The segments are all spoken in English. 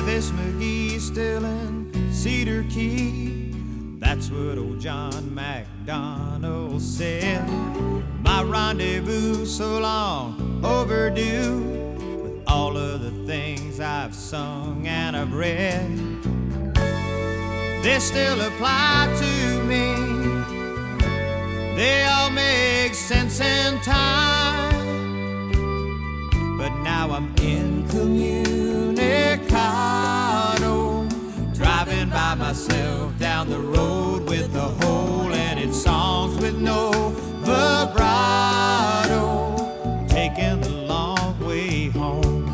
Travis McGee still in Cedar Key. That's what old John MacDonald said. My rendezvous so long overdue with all of the things I've sung and I've read. They still apply to me. They all make sense in time. But now I'm incommunicado, driving by myself down the road with a hole in its songs with no vibrato, taking the long way home.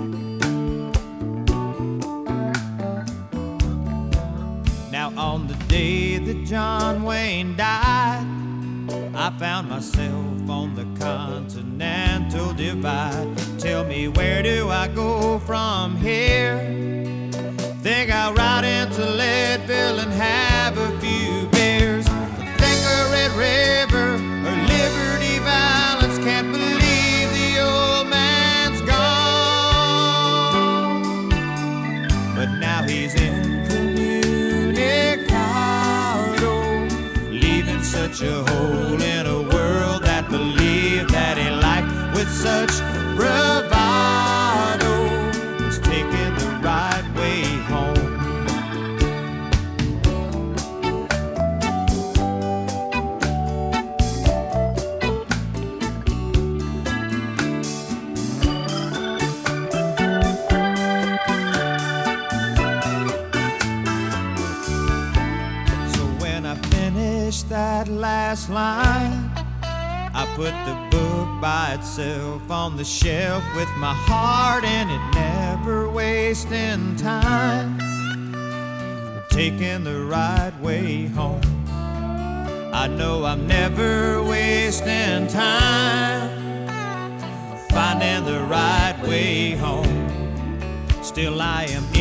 Now on the day that John Wayne died, I found myself on the Continental Divide. Tell me, where do I go from here? Think I'll ride into Leadville and have a few beers. Think of Red River or Liberty Valance. Can't believe the old man's gone. But now he's incommunicado, leaving such a hole in a world that believed that he liked with such bravado was taking the right way home. So when I finished that last line, I put the book by itself on the shelf with my heart in it, never wasting time, taking the right way home. I know I'm never wasting time, finding the right way home. Still I am